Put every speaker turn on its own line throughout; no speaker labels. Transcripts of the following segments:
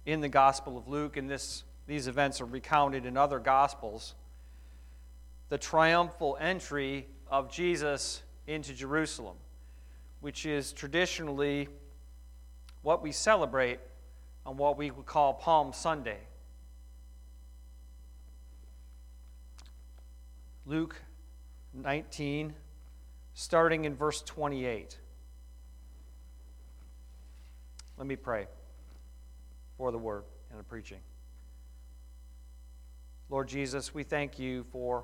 in the Gospel of Luke, and these events are recounted in other Gospels, the triumphal entry of Jesus into Jerusalem, which is traditionally what we celebrate on what we would call Palm Sunday. Luke 19, starting in verse 28. Let me pray for the word and the preaching. Lord Jesus, we thank you for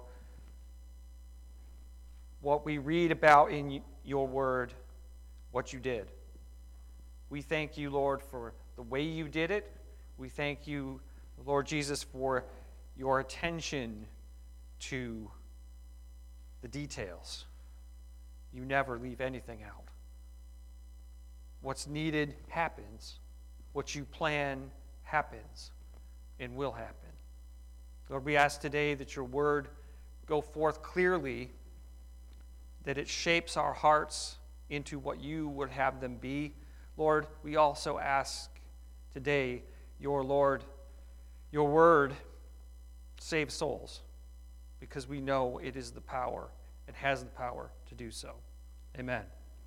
what we read about in your word, what you did. We thank you, Lord, for the way you did it. We thank you, Lord Jesus, for your attention to the details. You never leave anything out. What's needed happens. What you plan happens and will happen. Lord, we ask today that your word go forth clearly, that it shapes our hearts into what you would have them be. Lord, we also ask today, your word saves souls, because we know it is the power and has the power to do so. Amen.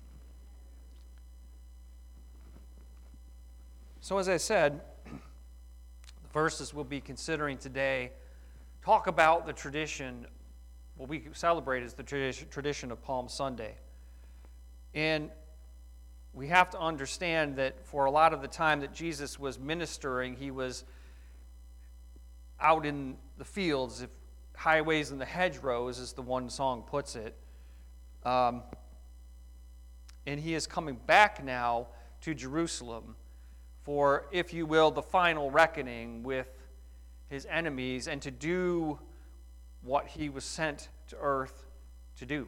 So as I said, the verses we'll be considering today talk about the tradition, what we celebrate as the tradition of Palm Sunday. And we have to understand that for a lot of the time that Jesus was ministering, he was out in the fields, if highways and the hedgerows, as the one song puts it. And he is coming back now to Jerusalem for, if you will, the final reckoning with his enemies and to do what he was sent to earth to do.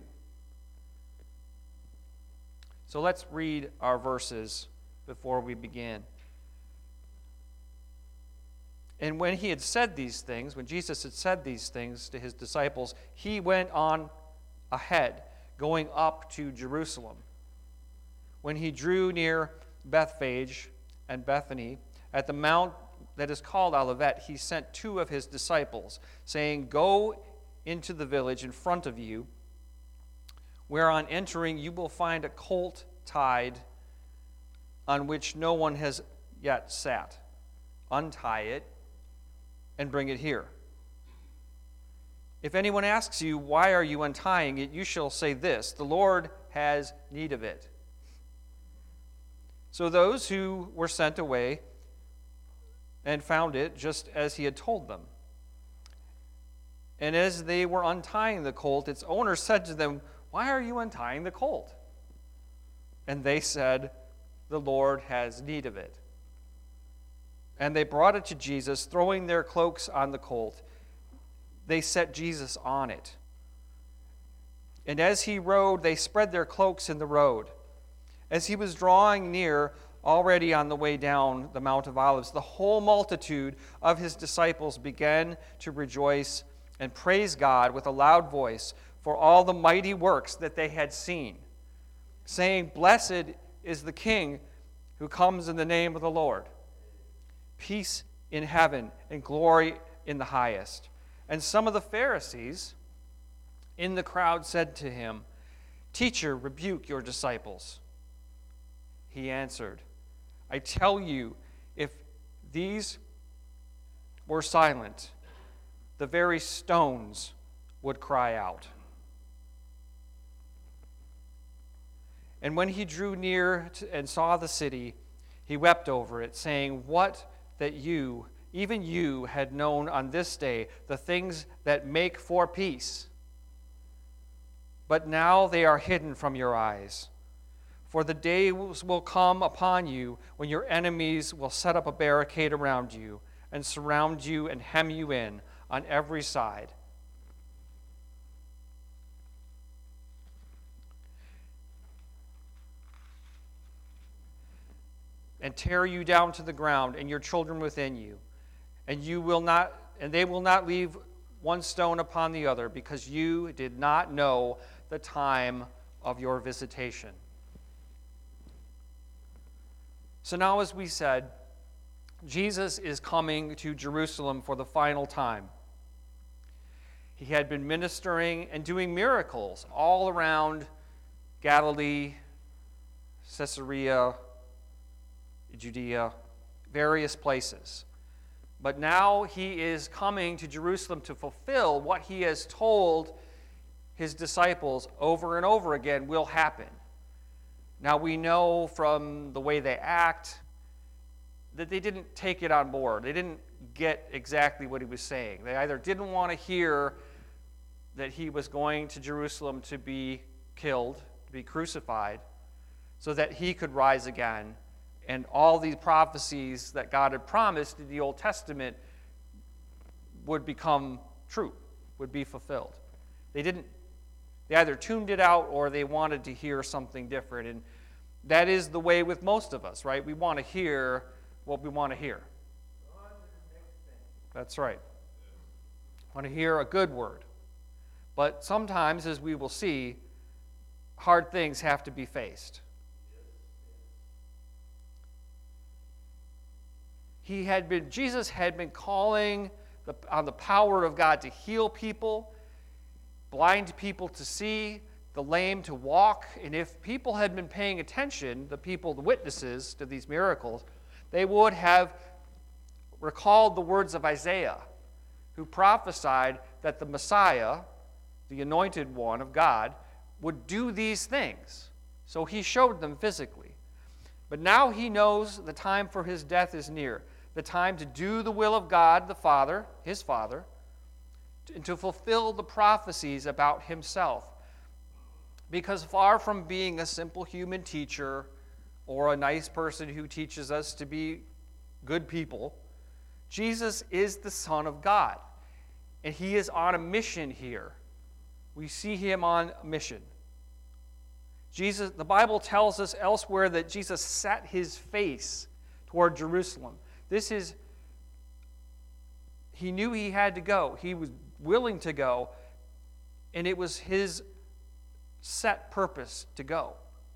So let's read our verses before we begin. And when he had said these things, when Jesus had said these things to his disciples, he went on ahead, going up to Jerusalem. When he drew near Bethphage and Bethany, at the mount that is called Olivet, he sent two of his disciples, saying, "Go into the village in front of you, where on entering you will find a colt tied on which no one has yet sat. Untie it and bring it here. If anyone asks you, 'Why are you untying it?' you shall say this, 'The Lord has need of it.'" So those who were sent away and found it just as he had told them. And as they were untying the colt, its owner said to them, "Why are you untying the colt?" And they said, "The Lord has need of it." And they brought it to Jesus, throwing their cloaks on the colt. They set Jesus on it. And as he rode, they spread their cloaks in the road. As he was drawing near, already on the way down the Mount of Olives, the whole multitude of his disciples began to rejoice and praise God with a loud voice for all the mighty works that they had seen, saying, "Blessed is the King who comes in the name of the Lord. Peace in heaven and glory in the highest." And some of the Pharisees in the crowd said to him, "Teacher, rebuke your disciples." He answered, "I tell you, if these were silent, the very stones would cry out." And when he drew near and saw the city, he wept over it, saying, "What that you, even you, had known on this day the things that make for peace. But now they are hidden from your eyes. For the days will come upon you when your enemies will set up a barricade around you and surround you and hem you in on every side. And tear you down to the ground and your children within you. And they will not leave one stone upon the other, because you did not know the time of your visitation. So now, as we said, Jesus is coming to Jerusalem for the final time. He had been ministering and doing miracles all around Galilee, Caesarea, Judea, various places. But now he is coming to Jerusalem to fulfill what he has told his disciples over and over again will happen. Now we know from the way they act that they didn't take it on board. They didn't get exactly what he was saying. They either didn't want to hear that he was going to Jerusalem to be killed, to be crucified, so that he could rise again, and all these prophecies that God had promised in the Old Testament would become true, would be fulfilled. They either tuned it out or they wanted to hear something different. And that is the way with most of us, right? We want to hear what we want to hear. That's right. Want to hear a good word. But sometimes, as we will see, hard things have to be faced. Jesus had been calling on the power of God to heal people, blind people to see, the lame to walk. And if people had been paying attention, the witnesses to these miracles, they would have recalled the words of Isaiah, who prophesied that the Messiah, the anointed one of God, would do these things. So he showed them physically. But now he knows the time for his death is near, the time to do the will of God, the Father, his Father, and to fulfill the prophecies about himself. Because far from being a simple human teacher or a nice person who teaches us to be good people, Jesus is the Son of God, and he is on a mission here. We see him on a mission. The Bible tells us elsewhere that Jesus set his face toward Jerusalem. He knew he had to go. He was willing to go, and it was his set purpose to go.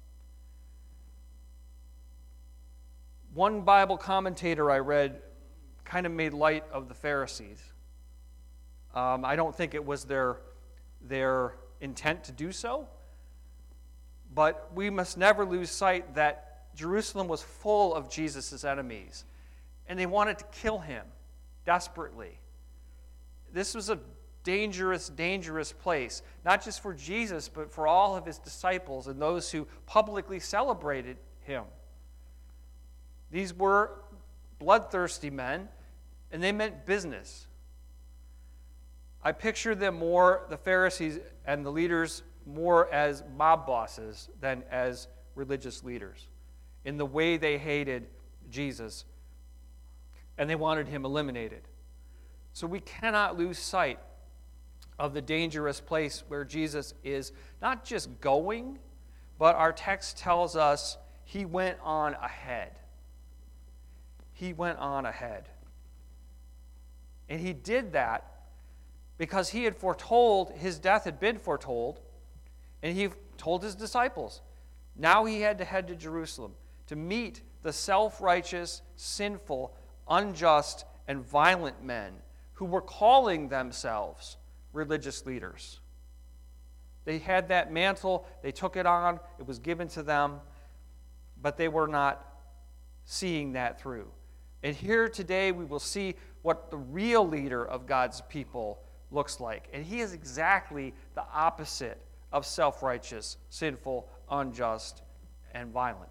One Bible commentator I read kind of made light of the Pharisees. I don't think it was their intent to do so, but we must never lose sight that Jerusalem was full of Jesus' enemies, and they wanted to kill him desperately. This was a dangerous, dangerous place, not just for Jesus, but for all of his disciples and those who publicly celebrated him. These were bloodthirsty men, and they meant business. I picture them more, the Pharisees and the leaders, more as mob bosses than as religious leaders, in the way they hated Jesus, and they wanted him eliminated. So we cannot lose sight of the dangerous place where Jesus is not just going, but our text tells us he went on ahead. He went on ahead. And he did that because he had foretold, his death had been foretold, and he told his disciples. Now he had to head to Jerusalem to meet the self-righteous, sinful, unjust, and violent men who were calling themselves religious leaders. They had that mantle, they took it on, it was given to them, but they were not seeing that through. And here today we will see what the real leader of God's people looks like. And he is exactly the opposite of self-righteous, sinful, unjust, and violent.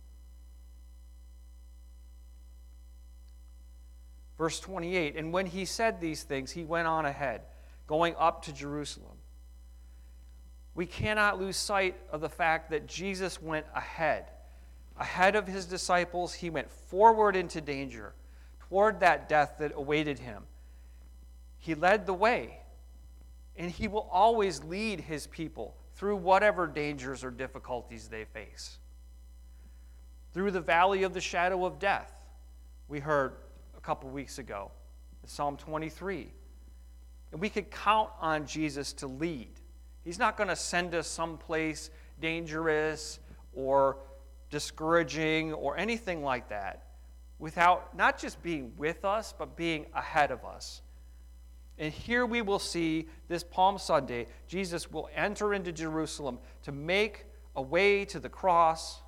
Verse 28, and when he said these things, he went on ahead, going up to Jerusalem. We cannot lose sight of the fact that Jesus went ahead. Ahead of his disciples, he went forward into danger, toward that death that awaited him. He led the way, and he will always lead his people through whatever dangers or difficulties they face. Through the valley of the shadow of death, we heard a couple weeks ago in Psalm 23. And we could count on Jesus to lead. He's not going to send us someplace dangerous or discouraging or anything like that. without not just being with us, but being ahead of us. And here we will see this Palm Sunday, Jesus will enter into Jerusalem to make a way to the cross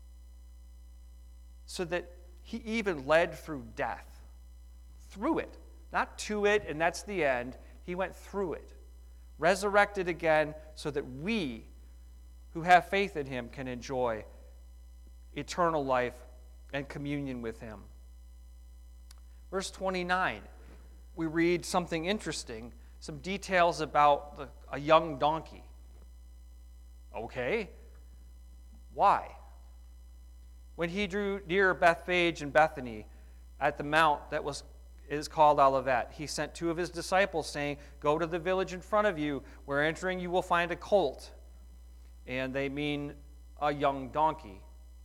so that he even led through death. Through it. Not to it, and that's the end. He went through it. Resurrected again so that we who have faith in him can enjoy eternal life and communion with him. Verse 29, we read something interesting, some details about a young donkey. Okay, why? When he drew near Bethphage and Bethany at the mount that is called Olivet, he sent two of his disciples, saying, "Go to the village in front of you. Where entering you will find a colt." And they mean a young donkey,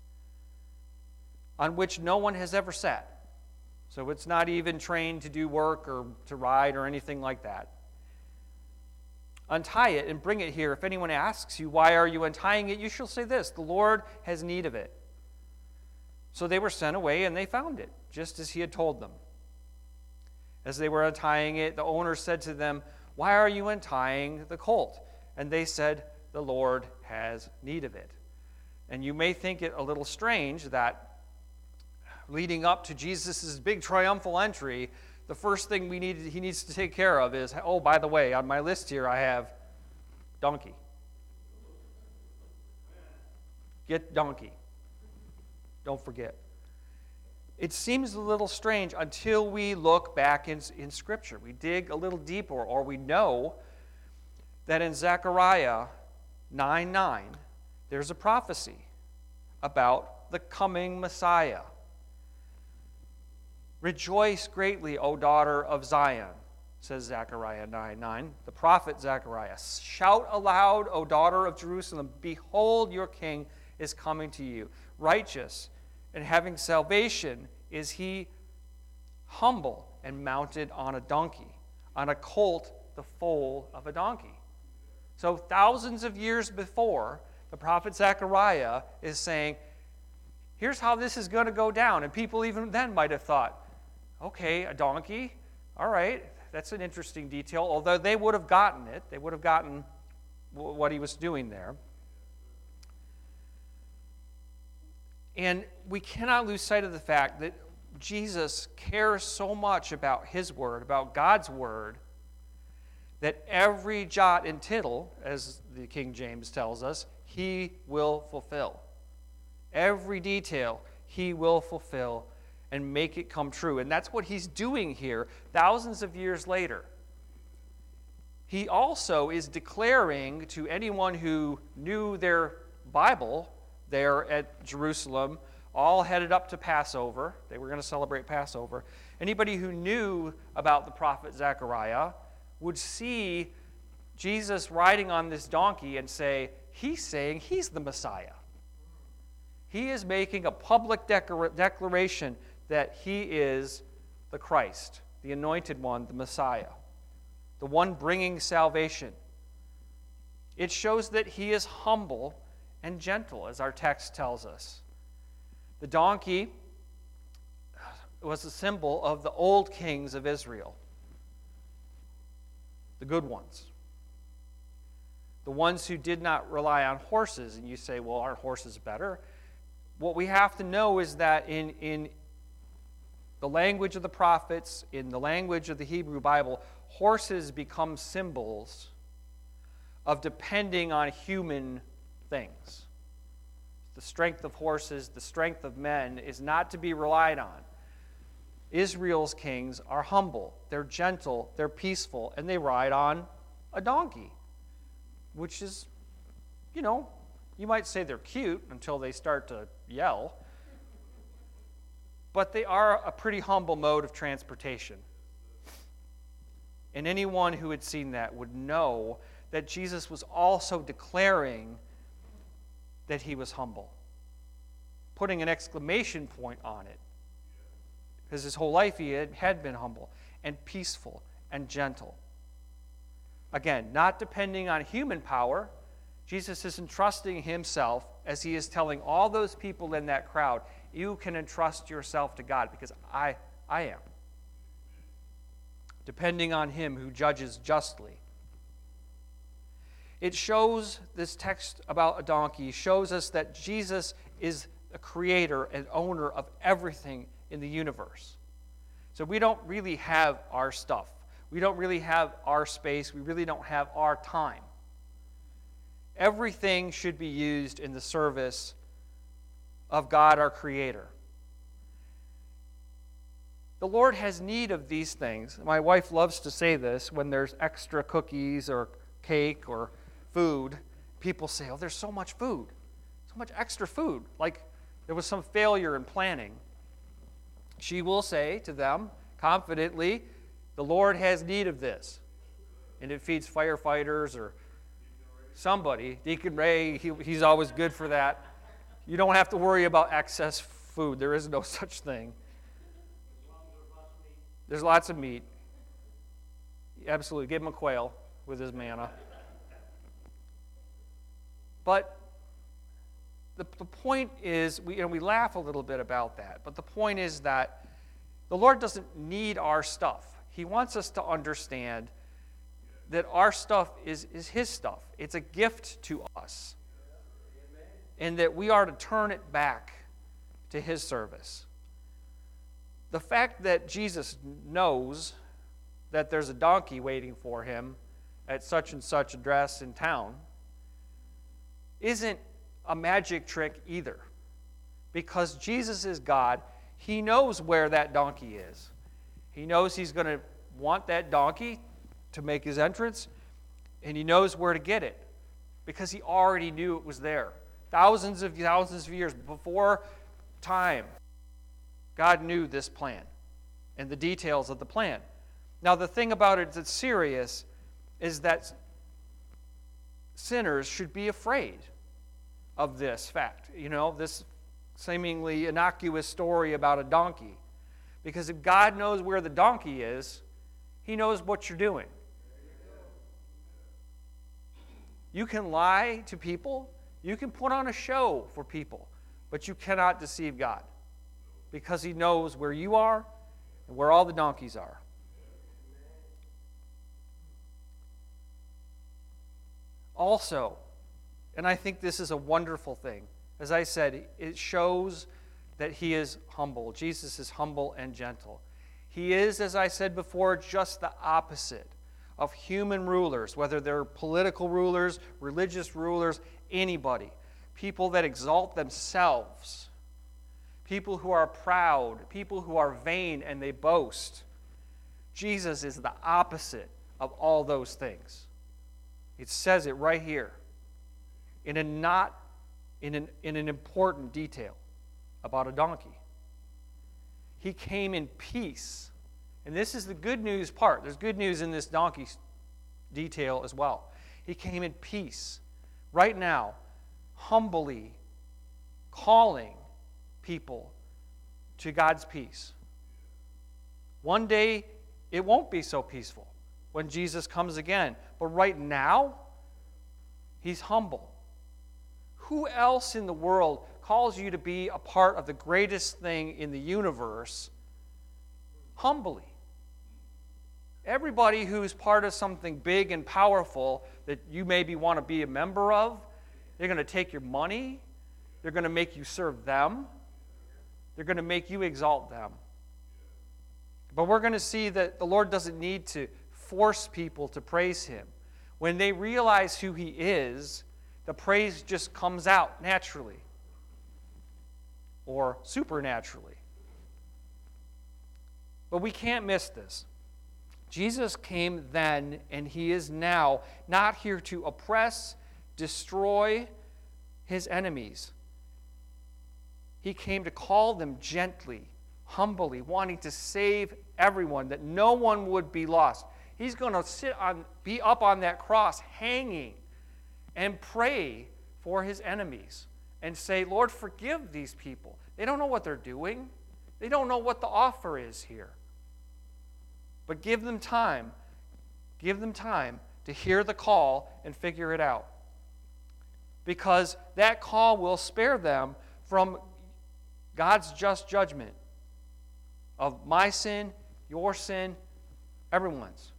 on which no one has ever sat. So it's not even trained to do work or to ride or anything like that. Untie it and bring it here. If anyone asks you, "Why are you untying it?" you shall say this, "The Lord has need of it." So they were sent away, and they found it, just as he had told them. As they were untying it, the owner said to them, "Why are you untying the colt?" And they said, "The Lord has need of it." And you may think it a little strange that leading up to Jesus' big triumphal entry, the first thing he needs to take care of is, oh, by the way, on my list here I have donkey. Get donkey. Don't forget. It seems a little strange until we look back in Scripture. We dig a little deeper, or we know that in Zechariah 9:9, there's a prophecy about the coming Messiah. "Rejoice greatly, O daughter of Zion," says Zechariah 9:9. The prophet Zechariah, "Shout aloud, O daughter of Jerusalem, behold, your king is coming to you. Righteous and having salvation is he, humble and mounted on a donkey, on a colt, the foal of a donkey." So thousands of years before, the prophet Zechariah is saying, here's how this is going to go down. And people even then might have thought, okay, a donkey, all right, that's an interesting detail. Although they would have gotten it. They would have gotten what he was doing there. And we cannot lose sight of the fact that Jesus cares so much about his word, about God's word, that every jot and tittle, as the King James tells us, he will fulfill. Every detail he will fulfill and make it come true. And that's what he's doing here thousands of years later. He also is declaring to anyone who knew their Bible there at Jerusalem, all headed up to Passover. They were going to celebrate Passover. Anybody who knew about the prophet Zechariah would see Jesus riding on this donkey and say, he's saying he's the Messiah. He is making a public declaration that he is the Christ, the anointed one, the Messiah, the one bringing salvation. It shows that he is humble and gentle, as our text tells us. The donkey was a symbol of the old kings of Israel, the good ones, the ones who did not rely on horses. And you say, well, aren't horses better? What we have to know is that in the language of the prophets, in the language of the Hebrew Bible, horses become symbols of depending on human things. The strength of horses, the strength of men is not to be relied on. Israel's kings are humble, they're gentle, they're peaceful, and they ride on a donkey, which is, you might say they're cute until they start to yell, but they are a pretty humble mode of transportation. And anyone who had seen that would know that Jesus was also declaring that he was humble, putting an exclamation point on it, because his whole life he had been humble and peaceful and gentle. Again, not depending on human power. Jesus is entrusting himself, as he is telling all those people in that crowd, you can entrust yourself to God, because I am. Depending on him who judges justly. It shows, this text about a donkey shows us that Jesus is the creator and owner of everything in the universe. So we don't really have our stuff. We don't really have our space. We really don't have our time. Everything should be used in the service of God, our creator. The Lord has need of these things. My wife loves to say this when there's extra cookies or cake or food. People say, oh, there's so much food, so much extra food, like there was some failure in planning. She will say to them confidently, the Lord has need of this. And it feeds firefighters or somebody. Deacon Ray, he's always good for that. You don't have to worry about excess food. There is no such thing. There's lots of meat. Absolutely. Give him a quail with his manna. But the point is, we laugh a little bit about that, but the point is that the Lord doesn't need our stuff. He wants us to understand that our stuff is his stuff. It's a gift to us. And that we are to turn it back to his service. The fact that Jesus knows that there's a donkey waiting for him at such and such address in town isn't a magic trick either. Because Jesus is God, he knows where that donkey is. He knows he's going to want that donkey to make his entrance, and he knows where to get it because he already knew it was there. Thousands of years before time, God knew this plan and the details of the plan. Now, the thing about it that's serious is that sinners should be afraid of this fact. This seemingly innocuous story about a donkey. Because if God knows where the donkey is, he knows what you're doing. You can lie to people. You can put on a show for people. But you cannot deceive God. Because he knows where you are and where all the donkeys are. Also, and I think this is a wonderful thing, as I said, it shows that he is humble. Jesus is humble and gentle. He is, as I said before, just the opposite of human rulers, whether they're political rulers, religious rulers, anybody. People that exalt themselves. People who are proud. People who are vain and they boast. Jesus is the opposite of all those things. It says it right here in an important detail about a donkey. He came in peace. And this is the good news part. There's good news in this donkey detail as well. He came in peace. Right now, humbly calling people to God's peace. One day, it won't be so peaceful when Jesus comes again. But right now, he's humble. Who else in the world calls you to be a part of the greatest thing in the universe humbly? Everybody who's part of something big and powerful that you maybe want to be a member of, they're going to take your money. They're going to make you serve them. They're going to make you exalt them. But we're going to see that the Lord doesn't need to force people to praise him. When they realize who he is, the praise just comes out naturally or supernaturally. But we can't miss this. Jesus came then, and he is now, not here to oppress, destroy his enemies. He came to call them gently, humbly, wanting to save everyone, that no one would be lost. He's going to be up on that cross, hanging, and pray for his enemies and say, Lord, forgive these people. They don't know what they're doing. They don't know what the offer is here. But give them time. Give them time to hear the call and figure it out. Because that call will spare them from God's just judgment of my sin, your sin, everyone's.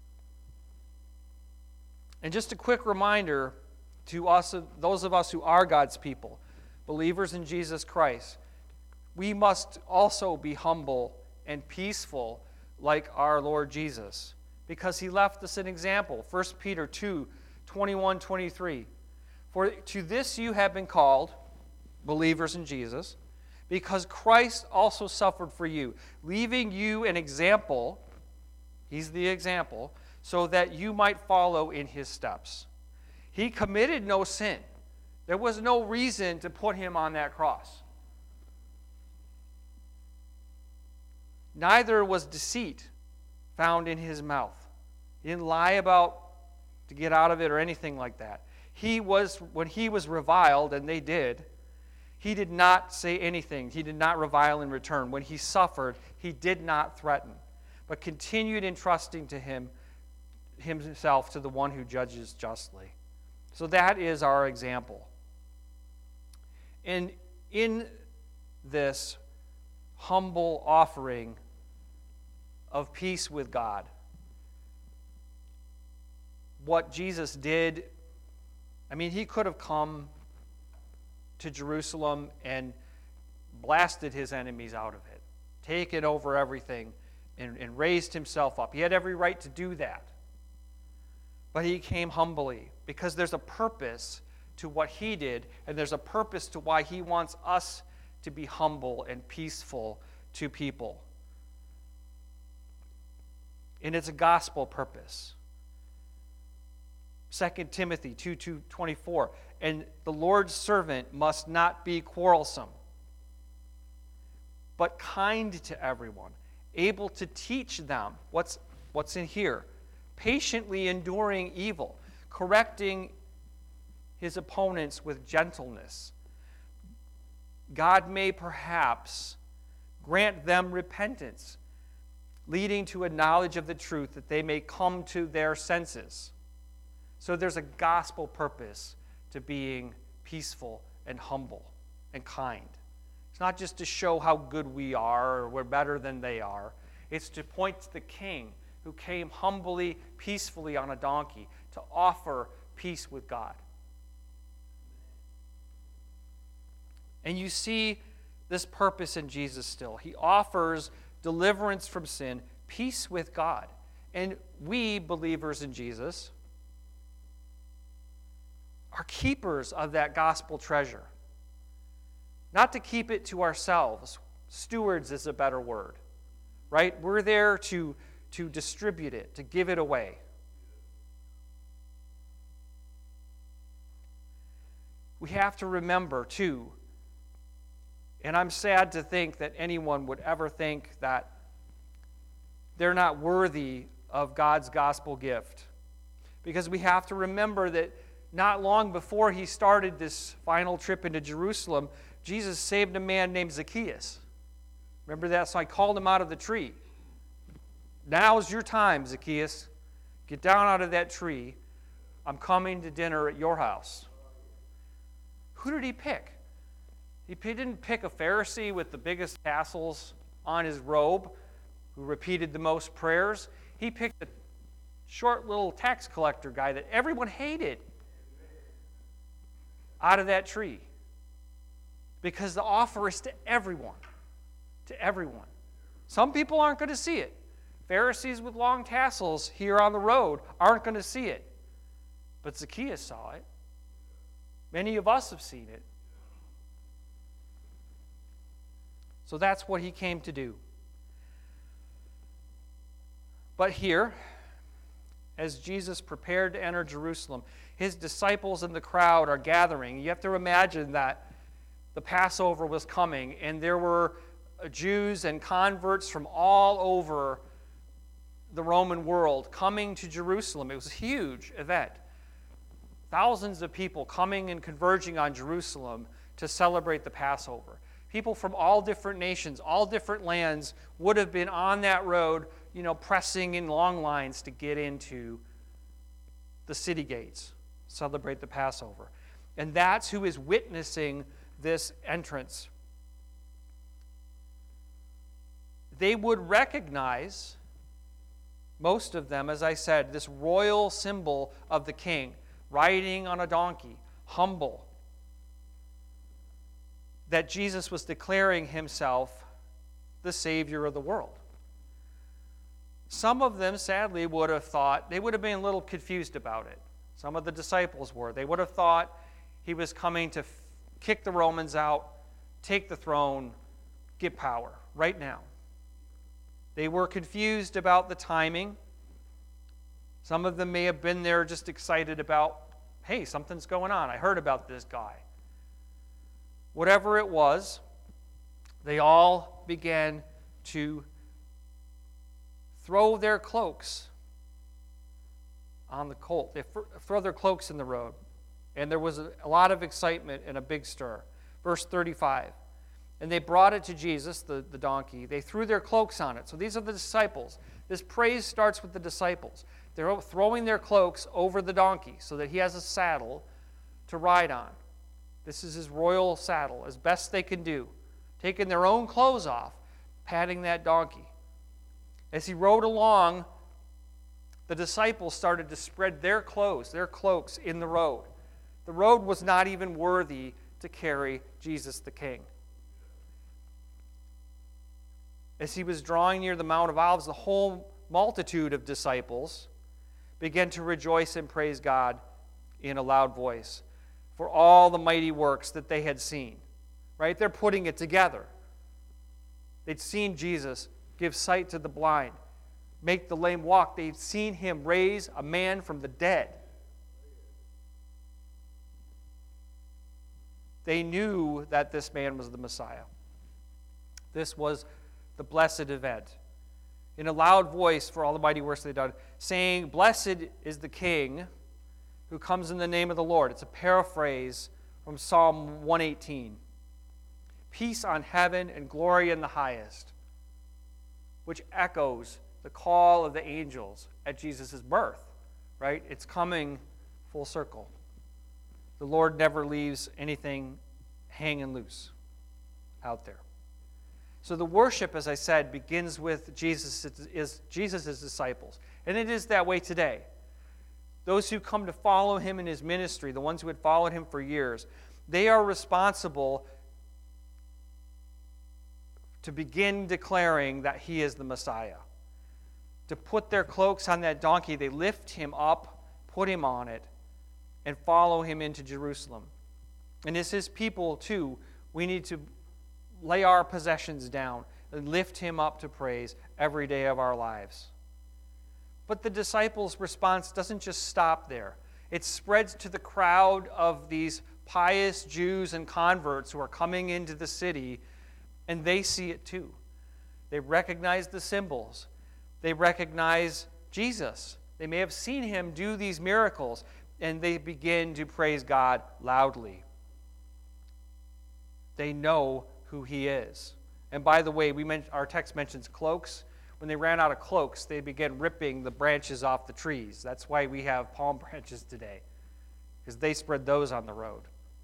And just a quick reminder to us, those of us who are God's people, believers in Jesus Christ, we must also be humble and peaceful like our Lord Jesus, because he left us an example. 1 Peter 2, 21, 23. For to this you have been called, believers in Jesus, because Christ also suffered for you, leaving you an example, he's the example, so that you might follow in his steps. He committed no sin. There was no reason to put him on that cross. Neither was deceit found in his mouth. He didn't lie about to get out of it or anything like that. When he was reviled, and they did, he did not say anything. He did not revile in return. When he suffered, he did not threaten, but continued entrusting to himself to the one who judges justly. So that is our example. And in this humble offering of peace with God, what Jesus did, he could have come to Jerusalem and blasted his enemies out of it, taken over everything, and raised himself up. He had every right to do that. But he came humbly, because there's a purpose to what he did, and there's a purpose to why he wants us to be humble and peaceful to people. And it's a gospel purpose. 2 Timothy 2:24, and the Lord's servant must not be quarrelsome, but kind to everyone, able to teach them what's in here, patiently enduring evil, correcting his opponents with gentleness. God may perhaps grant them repentance, leading to a knowledge of the truth, that they may come to their senses. So there's a gospel purpose to being peaceful and humble and kind. It's not just to show how good we are or we're better than they are. It's to point to the King who came humbly, peacefully on a donkey to offer peace with God. And you see this purpose in Jesus still. He offers deliverance from sin, peace with God. And we, believers in Jesus, are keepers of that gospel treasure. Not to keep it to ourselves. Stewards is a better word, right? We're there to distribute it, to give it away. We have to remember, too, and I'm sad to think that anyone would ever think that they're not worthy of God's gospel gift. Because we have to remember that not long before he started this final trip into Jerusalem, Jesus saved a man named Zacchaeus. Remember that? So I called him out of the tree. Now's your time, Zacchaeus. Get down out of that tree. I'm coming to dinner at your house. Who did he pick? He didn't pick a Pharisee with the biggest tassels on his robe who repeated the most prayers. He picked a short little tax collector guy that everyone hated out of that tree. Because the offer is to everyone. To everyone. Some people aren't going to see it. Pharisees with long tassels here on the road aren't going to see it. But Zacchaeus saw it. Many of us have seen it. So that's what he came to do. But here, as Jesus prepared to enter Jerusalem, his disciples and the crowd are gathering. You have to imagine that the Passover was coming, and there were Jews and converts from all over the Roman world coming to Jerusalem. It was a huge event. Thousands of people coming and converging on Jerusalem to celebrate the Passover. People from all different nations, all different lands would have been on that road, pressing in long lines to get into the city gates, celebrate the Passover. And that's who is witnessing this entrance. they would recognize, most of them, as I said, this royal symbol of the king, riding on a donkey, humble, that Jesus was declaring himself the Savior of the world. Some of them, sadly, would have thought, they would have been a little confused about it. Some of the disciples were. They would have thought he was coming to kick the Romans out, take the throne, get power right now. They were confused about the timing. Some of them may have been there just excited about, hey, something's going on. I heard about this guy. Whatever it was, they all began to throw their cloaks on the colt. They throw their cloaks in the road. And there was a lot of excitement and a big stir. Verse 35. And they brought it to Jesus, the donkey. They threw their cloaks on it. So these are the disciples. This praise starts with the disciples. They're throwing their cloaks over the donkey so that he has a saddle to ride on. This is his royal saddle, as best they can do. Taking their own clothes off, patting that donkey. As he rode along, the disciples started to spread their cloaks in the road. The road was not even worthy to carry Jesus the King. As he was drawing near the Mount of Olives, the whole multitude of disciples began to rejoice and praise God in a loud voice for all the mighty works that they had seen. Right? They're putting it together. They'd seen Jesus give sight to the blind, make the lame walk. They'd seen him raise a man from the dead. They knew that this man was the Messiah. This was the blessed event. In a loud voice for all the mighty works they'd done, saying, "Blessed is the King who comes in the name of the Lord." It's a paraphrase from Psalm 118. Peace on heaven and glory in the highest, which echoes the call of the angels at Jesus' birth, right? It's coming full circle. The Lord never leaves anything hanging loose out there. So the worship, as I said, begins with Jesus' disciples. And it is that way today. Those who come to follow him in his ministry, the ones who had followed him for years, they are responsible to begin declaring that he is the Messiah. To put their cloaks on that donkey, they lift him up, put him on it, and follow him into Jerusalem. And as his people, too, we need to lay our possessions down and lift him up to praise every day of our lives. But the disciples' response doesn't just stop there. It spreads to the crowd of these pious Jews and converts who are coming into the city, and they see it too. They recognize the symbols. They recognize Jesus. They may have seen him do these miracles, and they begin to praise God loudly. They know who he is. And by the way, our text mentions cloaks. When they ran out of cloaks, they began ripping the branches off the trees. That's why we have palm branches today, because they spread those on the road.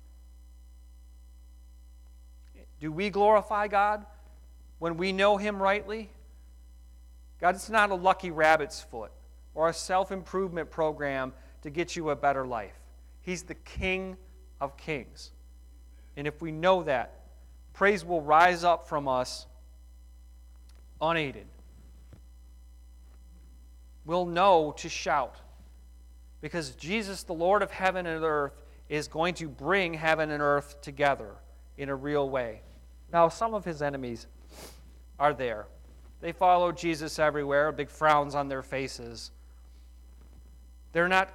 Do we glorify God when we know him rightly? God's not a lucky rabbit's foot or a self-improvement program to get you a better life. He's the King of Kings. And if we know that, praise will rise up from us unaided. We'll know to shout, because Jesus, the Lord of heaven and earth, is going to bring heaven and earth together in a real way. Now, some of his enemies are there. They follow Jesus everywhere, big frowns on their faces. They're not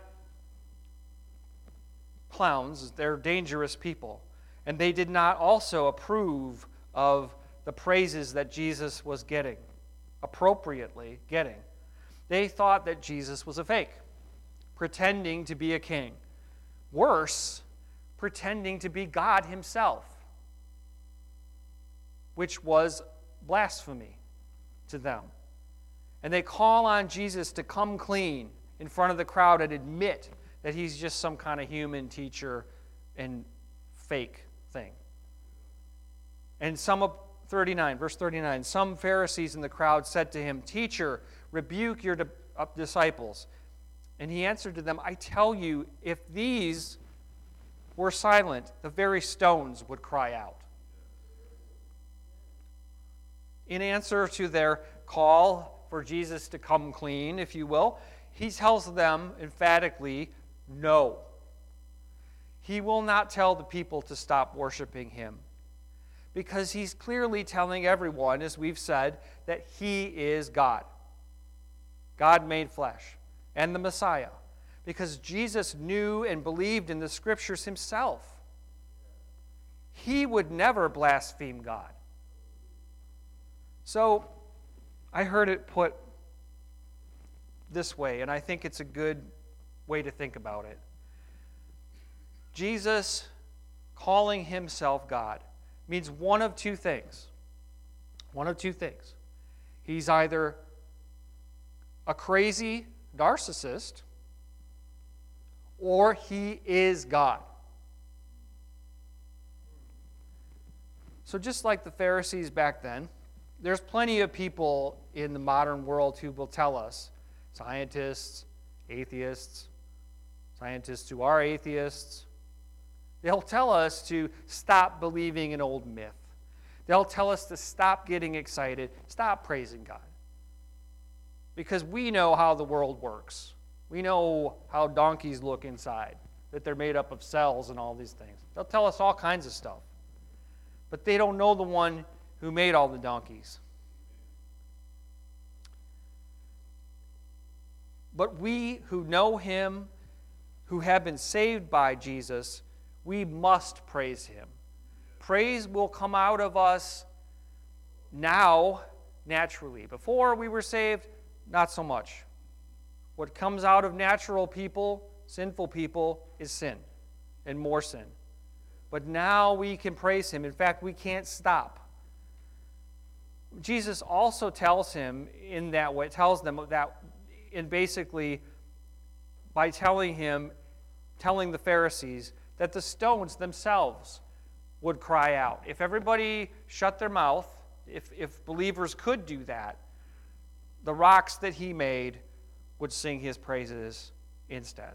clowns, they're dangerous people. And they did not also approve of the praises that Jesus was getting, appropriately getting. They thought that Jesus was a fake, pretending to be a king. Worse, pretending to be God himself, which was blasphemy to them. And they call on Jesus to come clean in front of the crowd and admit that he's just some kind of human teacher and fake thing. And some 39, verse 39, some Pharisees in the crowd said to him, "Teacher, rebuke your disciples." And he answered to them, "I tell you, if these were silent, the very stones would cry out." In answer to their call for Jesus to come clean, if you will, he tells them emphatically, no. He will not tell the people to stop worshiping him, because he's clearly telling everyone, as we've said, that he is God. God made flesh, and the Messiah, because Jesus knew and believed in the Scriptures himself. He would never blaspheme God. So, I heard it put this way, and I think it's a good way to think about it. Jesus calling himself God means one of two things. One of two things. He's either a crazy narcissist, or he is God. So just like the Pharisees back then, there's plenty of people in the modern world who will tell us, scientists, atheists, scientists who are atheists, they'll tell us to stop believing in old myth. They'll tell us to stop getting excited, stop praising God. Because we know how the world works. We know how donkeys look inside, that they're made up of cells and all these things. They'll tell us all kinds of stuff. But they don't know the one who made all the donkeys. But we who know him, who have been saved by Jesus, we must praise him. Praise will come out of us now naturally. Before we were saved, not so much. What comes out of natural people, sinful people, is sin and more sin. But now we can praise him. In fact, we can't stop. Jesus also tells him in that way, tells them that in basically by telling the Pharisees that the stones themselves would cry out. If everybody shut their mouth, if believers could do that, the rocks that he made would sing his praises instead.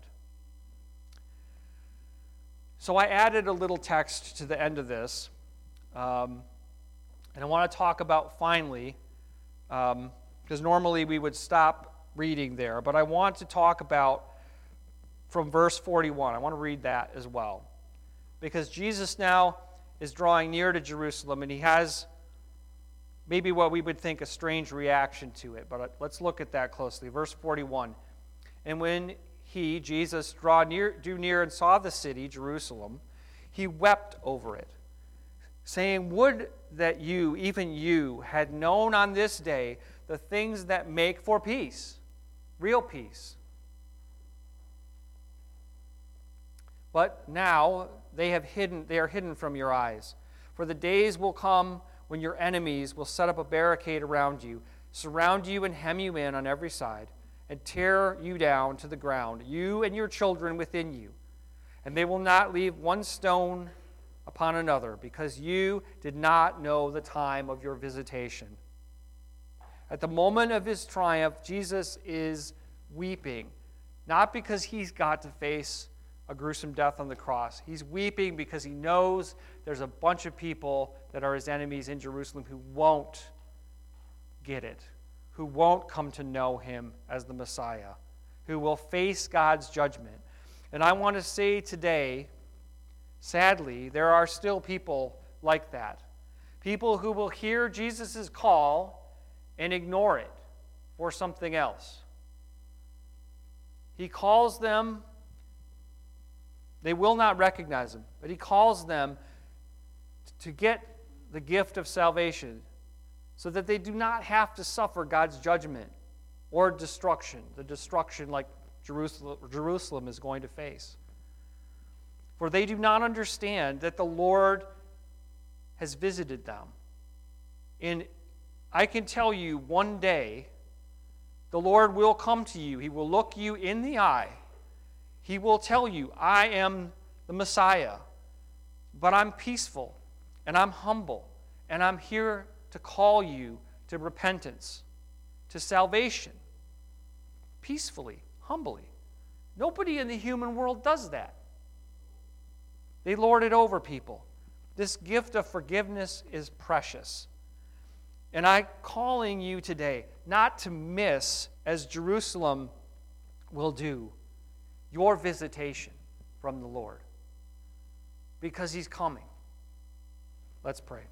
So I added a little text to the end of this, and I want to talk about finally, because normally we would stop reading there, but I want to talk about from verse 41. I want to read that as well, because Jesus now is drawing near to Jerusalem, and he has maybe what we would think a strange reaction to it, but let's look at that closely. Verse 41, and when he, Jesus, drew near and saw the city, Jerusalem, he wept over it, saying, "Would that you, even you, had known on this day the things that make for peace," real peace. "But now they are hidden from your eyes. For the days will come when your enemies will set up a barricade around you, surround you and hem you in on every side, and tear you down to the ground, you and your children within you. And they will not leave one stone upon another, because you did not know the time of your visitation." At the moment of his triumph, Jesus is weeping, not because he's got to face a gruesome death on the cross. He's weeping because he knows there's a bunch of people that are his enemies in Jerusalem who won't get it, who won't come to know him as the Messiah, who will face God's judgment. And I want to say today, sadly, there are still people like that. People who will hear Jesus' call and ignore it for something else. He calls them. They will not recognize him, but he calls them to get the gift of salvation so that they do not have to suffer God's judgment or destruction, the destruction like Jerusalem is going to face. For they do not understand that the Lord has visited them. And I can tell you one day, the Lord will come to you. He will look you in the eye. He will tell you, "I am the Messiah, but I'm peaceful, and I'm humble, And I'm here to call you to repentance, to salvation, peacefully, humbly. Nobody in the human world does that. They lord it over people. This gift of forgiveness is precious. And I'm calling you today not to miss, as Jerusalem will do, your visitation from the Lord. Because He's coming. Let's pray.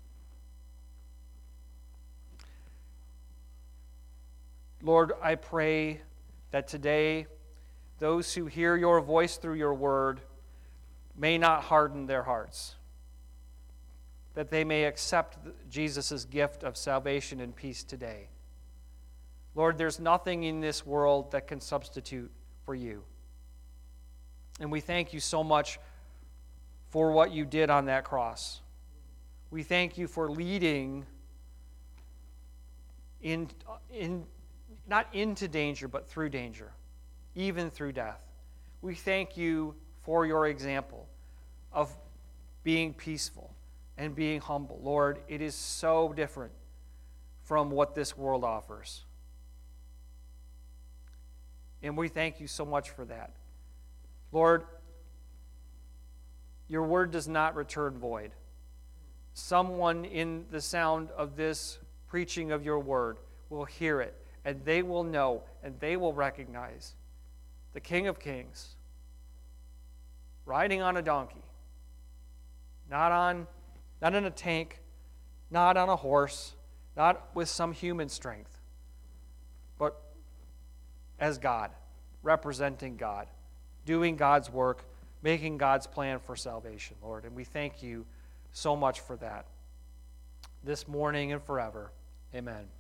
Lord, I pray that today those who hear your voice through your word may not harden their hearts, that they may accept Jesus' gift of salvation and peace today. Lord, there's nothing in this world that can substitute for you. And we thank you so much for what you did on that cross. We thank you for leading not into danger, but through danger, even through death. We thank you for your example of being peaceful and being humble. Lord, it is so different from what this world offers. And we thank you so much for that. Lord, your word does not return void. Someone in the sound of this preaching of your word will hear it, and they will know, and they will recognize the King of Kings riding on a donkey, not in a tank, not on a horse, not with some human strength, but as God, representing God, doing God's work, making God's plan for salvation, Lord. And we thank you so much for that this morning and forever. Amen.